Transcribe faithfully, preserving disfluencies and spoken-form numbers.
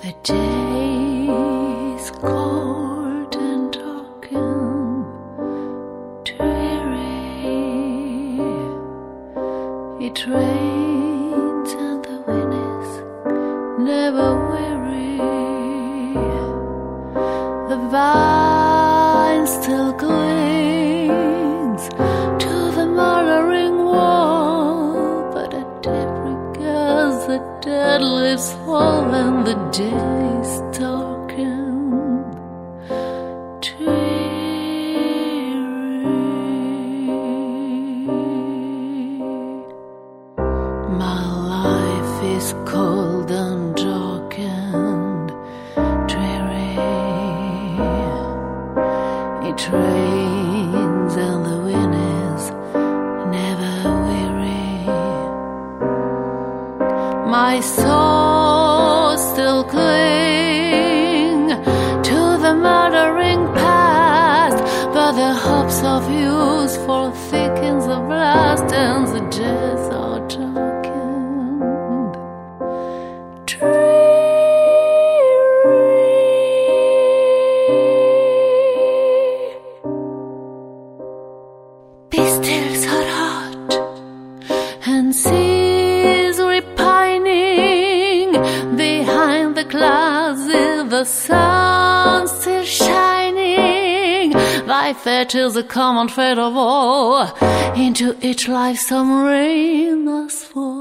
The day is cold and darkened, dreary. It rains and the wind is never weary. The vine still clings to the mouldering wall, but a deep regards the dead leaves fall and the day is darkened, dreary. My life is cold and darkened, dreary. It rains and the wind is never weary. My soul still cling to the murdering past, but the hopes of youth fall thick in the blast, and the days are darkened, dreary. Be still, so hot, and seas repining behind the clouds, is the sun still shining. Thy fate is the common fate of all, into each life some rain must fall.